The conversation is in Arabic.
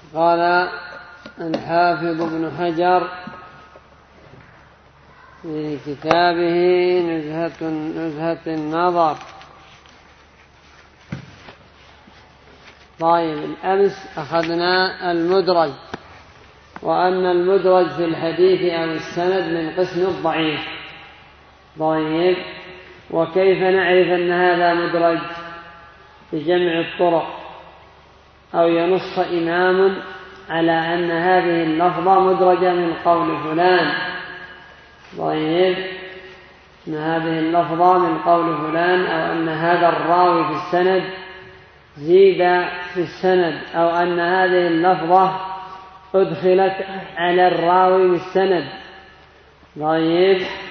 قال الحافظ ابن حجر في كتابه نزهة النظر. طيب، الأمس أخذنا المدرج، وأن المدرج في الحديث أو السند من قسم الضعيف. طيب، وكيف نعرف أن هذا مدرج؟ بجمع الطرق، أو ينص إمام على أن هذه اللفظة مدرجة من قول فلان. طيب، أن هذه اللفظة من قول فلان، أو أن هذا الراوي في السند زيد في السند، أو أن هذه اللفظة أدخلت على الراوي بالسند. طيب،